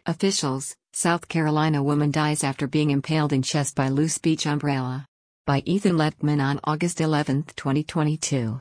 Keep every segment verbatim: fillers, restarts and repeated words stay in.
Officials: South Carolina woman dies after being impaled in chest by loose beach umbrella. By Ethan Lettman on August eleventh, twenty twenty-two.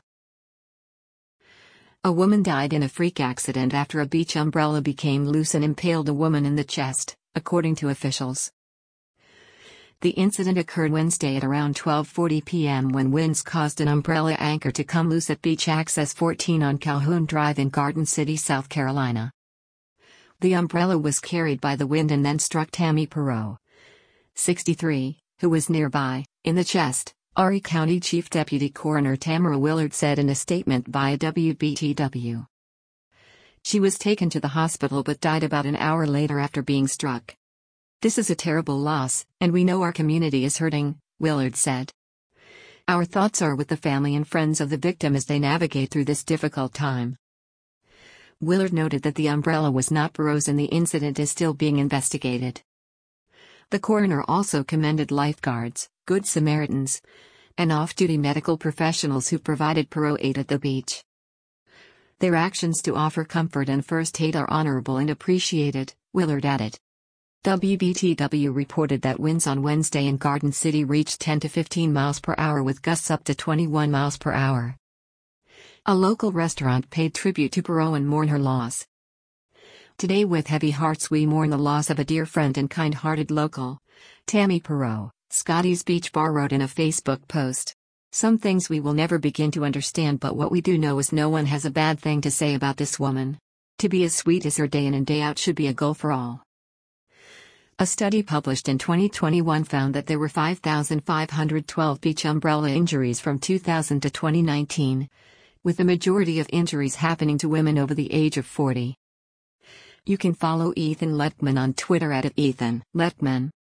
A woman died in a freak accident after a beach umbrella became loose and impaled a woman in the chest, according to officials. The incident occurred Wednesday at around twelve forty p m when winds caused an umbrella anchor to come loose at Beach Access fourteen on Calhoun Drive in Garden City, South Carolina. The umbrella was carried by the wind and then struck Tammy Perot, sixty-three, who was nearby, in the chest, Horry County Chief Deputy Coroner Tamara Willard said in a statement via W B T W. She was taken to the hospital but died about an hour later after being struck. "This is a terrible loss, and we know our community is hurting," Willard said. "Our thoughts are with the family and friends of the victim as they navigate through this difficult time." Willard noted that the umbrella was not Perot's and the incident is still being investigated. The coroner also commended lifeguards, Good Samaritans, and off-duty medical professionals who provided Perot aid at the beach. "Their actions to offer comfort and first aid are honorable and appreciated," Willard added. W B T W reported that winds on Wednesday in Garden City reached ten to fifteen miles per hour with gusts up to twenty-one miles per hour. A local restaurant paid tribute to Perot and mourned her loss. "Today with heavy hearts we mourn the loss of a dear friend and kind-hearted local, Tammy Perot," Scotty's Beach Bar wrote in a Facebook post. "Some things we will never begin to understand, but what we do know is no one has a bad thing to say about this woman. To be as sweet as her day in and day out should be a goal for all." A study published in twenty twenty-one found that there were five thousand five hundred twelve beach umbrella injuries from two thousand to twenty nineteen, with the majority of injuries happening to women over the age of forty. You can follow Ethan Lettman on Twitter at Ethan Lettman.